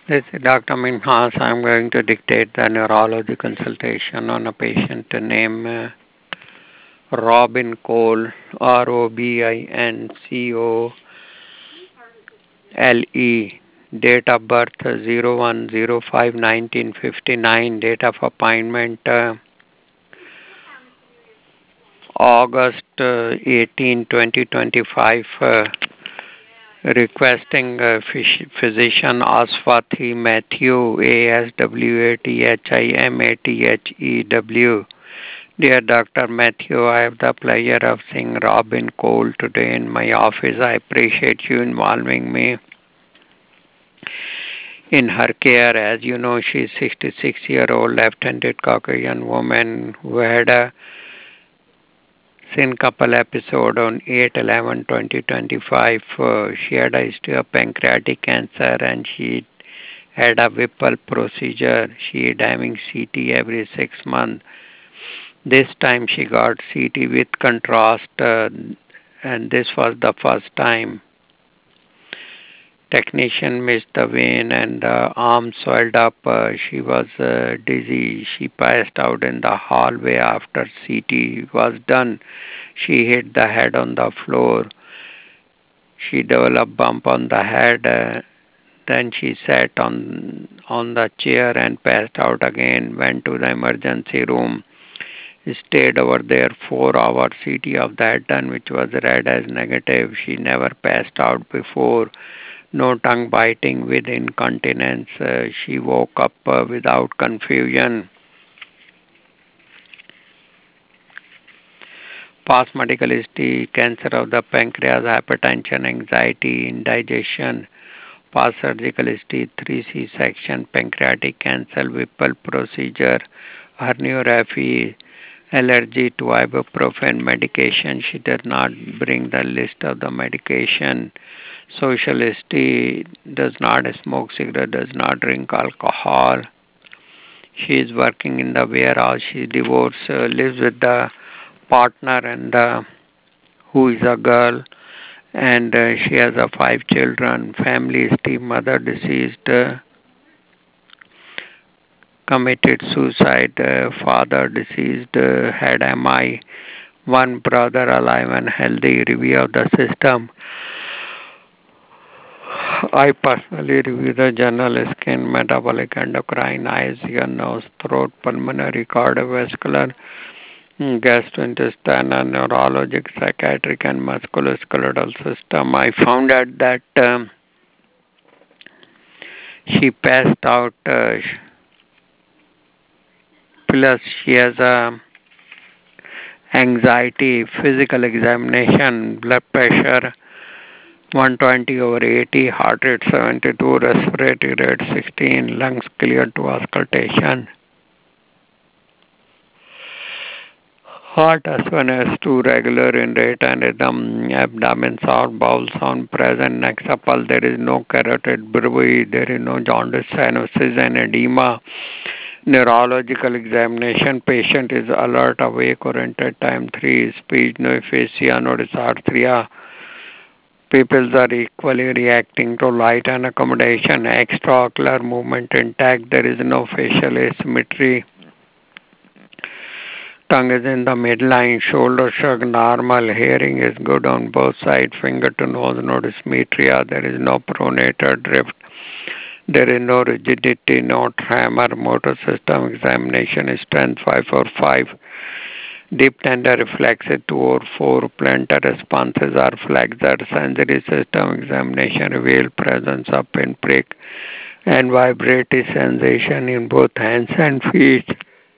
This is Dr. Minhas. I'm going to dictate the neurology consultation on a patient named Robin Cole, Robincolle. Date of birth 01/05/1959. Date of appointment August 18, 2025. Requesting physician Aswathi Matthew, ASWATHIMATHEW. Dear Dr. Matthew, I have the pleasure of seeing Robin Cole today in my office. I appreciate you involving me in her care. As you know, she is 66-year-old left-handed Caucasian woman who had a couple episode on 8/11/2025. She had a history of pancreatic cancer and she had a Whipple procedure. She is having CT every 6 months. This time she got CT with contrast, and this was the first time. Technician missed the vein and the arm swelled up. She was dizzy. She passed out in the hallway after CT was done. She hit the head on the floor. She developed bump on the head. Then she sat on the chair and passed out again. Went to the emergency room. Stayed over there 4 hours. CT of the head done, which was read as negative. She never passed out before. No tongue biting with incontinence. She woke up without confusion. Past medical history: cancer of the pancreas, hypertension, anxiety, indigestion. Past surgical history: 3 C-section, pancreatic cancer, Whipple procedure, herniorrhaphy, allergy to ibuprofen medication. She does not bring the list of the medication. Social history: does not smoke cigarette, does not drink alcohol. She is working in the warehouse. She divorced, lives with the partner and who is a girl, and she has 5 children. Family history: mother deceased, committed suicide, father deceased, had MI, one brother alive and healthy. Review of the system: I personally review the journal: skin, metabolic, endocrine, eyes, ear, nose, throat, pulmonary, cardiovascular, gastrointestinal, neurologic, psychiatric, and musculoskeletal system. I found out that she passed out, plus she has a anxiety, physical examination, blood pressure 120/80, heart rate 72, respiratory rate 16, lungs clear to auscultation. Heart S1, S2 regular in rate and rhythm, abdomen sound, bowel sound present, neck supple, there is no carotid bruit, there is no jaundice, cyanosis and edema. Neurological examination: patient is alert, awake, oriented, time 3, speech, no aphasia, no dysarthria. Pupils are equally reacting to light and accommodation, extraocular movement intact, there is no facial asymmetry. Tongue is in the midline, shoulder shrug normal, hearing is good on both sides, finger to nose, no dysmetria, there is no pronator drift, there is no rigidity, no tremor, motor system examination strength 5/5, deep tender reflexive 2/4, plantar responses are flexor, sensory system examination reveal presence of pinprick and vibratory sensation in both hands and feet.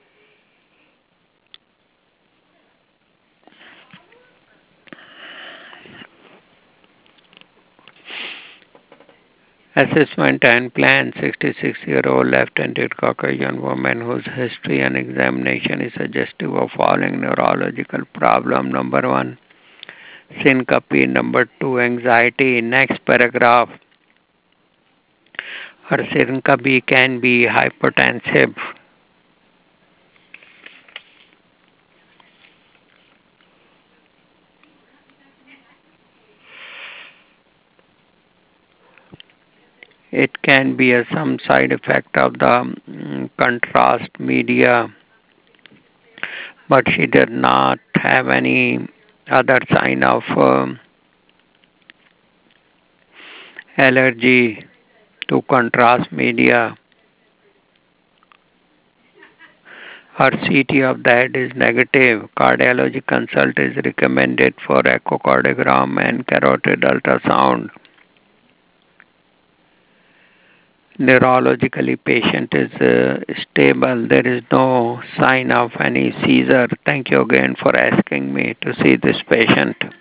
Assessment and plan: 66-year-old left-handed Caucasian woman whose history and examination is suggestive of following neurological problem. Number 1, syncope. Number 2, anxiety. Next paragraph. Her syncope can be hypotensive. It can be some side effect of the contrast media, but she did not have any other sign of allergy to contrast media. Her CT of the head is negative. Cardiology consult is recommended for echocardiogram and carotid ultrasound. Neurologically, patient is stable. There is no sign of any seizure. Thank you again for asking me to see this patient.